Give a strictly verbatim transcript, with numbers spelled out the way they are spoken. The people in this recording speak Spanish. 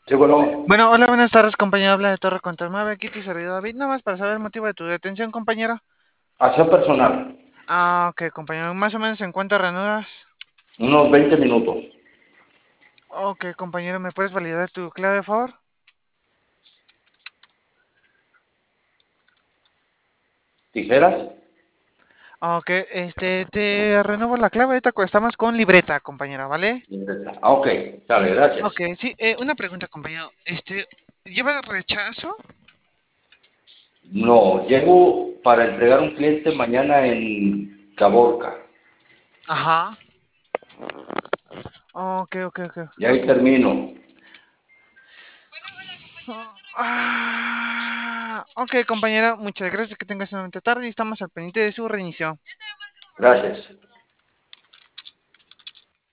Sí, bueno, Bueno, hola, buenas tardes, compañero. Habla de Torre Contra nueve, aquí tu servidor David. Nada más para saber el motivo de tu detención, compañero. acción personal, Ah, ok, compañero. Más o menos en cuántas ranuras. unos veinte minutos. Ok, compañero, ¿me puedes validar tu clave, de favor? ¿Tijeras? Ok, este, te renuevo la clave. Ahorita estamos con libreta, compañero, ¿vale? Ah, ok, dale, Ok, gracias. sí, eh, una pregunta, compañero. Este, ¿lleva rechazo? No, llego para entregar un cliente mañana en Caborca. Ajá. Ok, ok, ok. Y ahí termino. Ah, ok, compañero, muchas gracias. Que tengas una buena tarde y estamos al pendiente de su reinicio. Gracias.